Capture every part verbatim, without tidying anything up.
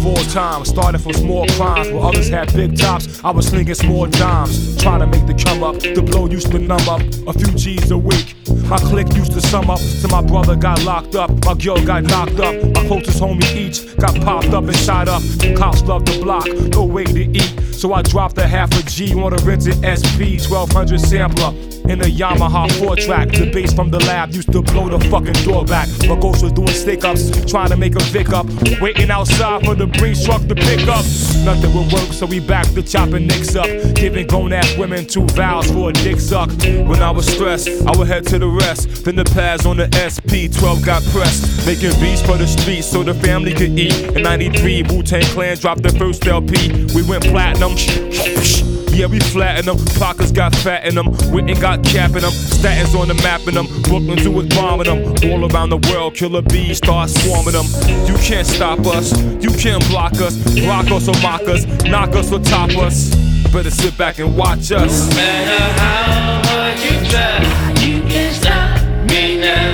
all time, started from small crimes. Where others had big tops, I was slinging small dimes. Trying to make the come up, the blow used to numb up a few G's a week. My clique used to sum up till my brother got locked up, my girl got knocked up, my closest homie each got popped up and shot up. Cops love the block, no way to eat, so I dropped a half a G on a rented S P twelve hundred sampler in a Yamaha four track. The bass from the lab used to blow the fucking door back. My ghost was doing stick-ups, trying to make a Vic up, waiting outside for the Brinks truck to pick up. Nothing would work, so we back to chopping nicks up, giving grown-ass women two vows for a dick suck. When I was stressed, I would head to the rest, then the pads on the S P twelve got pressed, making beats for the streets so the family could eat. In ninety-three, Wu-Tang Clan dropped their first L P. We went platinum. Yeah, we flattened them, pockets got fat in them, Witten got capping them, Statins on the map in them, Brooklyn Zoo was bombing them. All around the world, killer bees start swarming them. You can't stop us, you can't block us, rock us or mock us, knock us or top us. Better sit back and watch us. No matter how hard you try, you can't stop me now.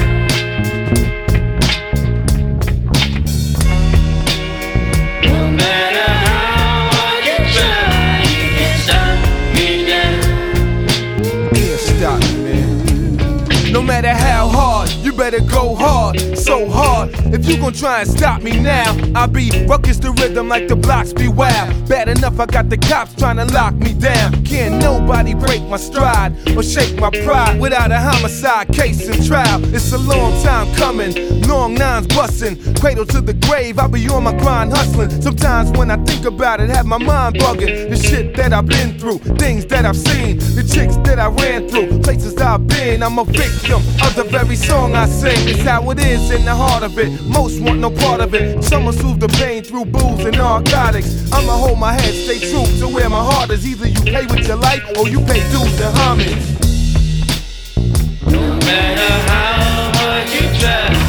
No matter how hard, you better go hard, so hard. If you gon' try and stop me now, I'll be ruckus the rhythm like the blocks be wild. Bad enough I got the cops trying to lock me down. Can't nobody break my stride or shake my pride without a homicide case and trial. It's a long time coming, long nines bustin', cradle to the grave. I be on my grind hustling. Sometimes when I think about it, have my mind bugging. The shit that I've been through, things that I've seen, the chicks that I ran through, places I've been. I'm a victim of the very song I sing. It's how it is in the heart of it. Most want no part of it. Some will soothe the pain through booze and narcotics. I'ma hold my head, stay true to where my heart is. Either you pay with your life or you pay dues and homage. No matter how hard you try.